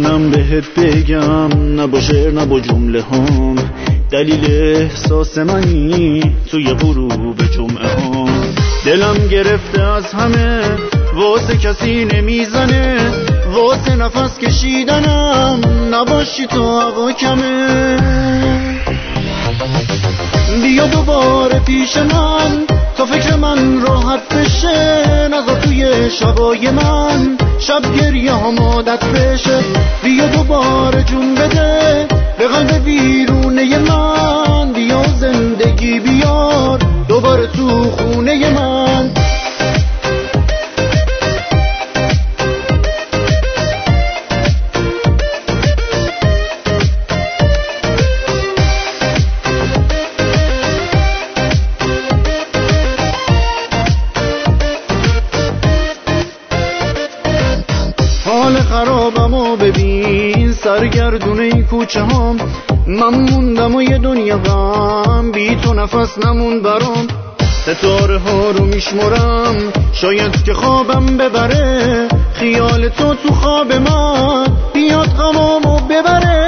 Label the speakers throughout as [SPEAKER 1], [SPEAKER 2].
[SPEAKER 1] نمیتونم بهت بگم، نه با شعر نه با جمله هم، دلیل احساس منی توی غروب جمعه ها. دلم گرفته از همه، واسه کسی نمیزنه، واسه نفس کشیدنم نباشی تو هوا کمه. بیا دوباره پیش من تا فکر من راحت بشه، نذار توی شبای من شب گریه هم عادت بشه. بیا دوباره جون بده به قلب ویرونه من، بیا زندگی بیار دوباره تو خونه من. حال خرابمو ببین، سرگردونه کوچه هم، من موندم و یه دنیا غم، بی تو نفس نمون برام. ستاره ها رو میشمرم شاید که خوابم ببره، خیال تو خواب من بیاد غمامو ببره.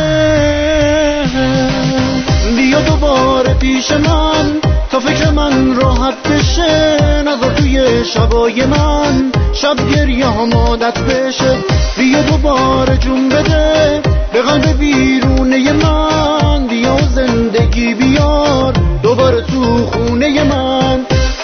[SPEAKER 1] بیا دوباره پیش من تا فکر من راحت بشه، نذار توی شبای من شب گریه هم عادت بشه. بیا دوباره جون بده به قلب ویرونه من، بیا زندگی بیار دوباره تو خونه من.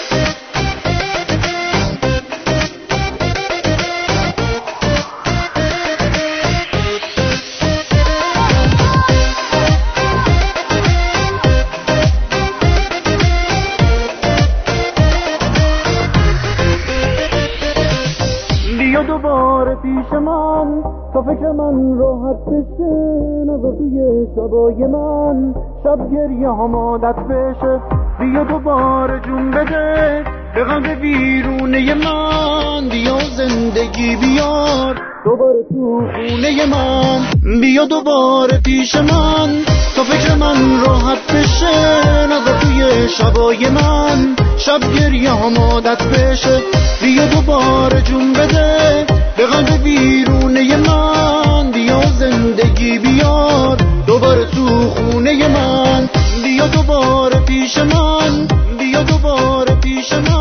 [SPEAKER 1] بیا دوباره پیش من تا فکر من راحت بشه، نذار توی شبای من شب گریه هم عادت بشه. بیا دوباره جون بده به قلب ویرونه من، بیا زندگی بیار دوباره تو خونه من. بیا دوباره پیش من تا فکر من راحت بشه، نذار توی شبای من شب گریه هم عادت بشه. بیا دوباره جون بده به قلب ویرونه من، بیا زندگی بیار دوباره تو خونه من. بیا دوباره پیش من، بیا دوباره پیش من.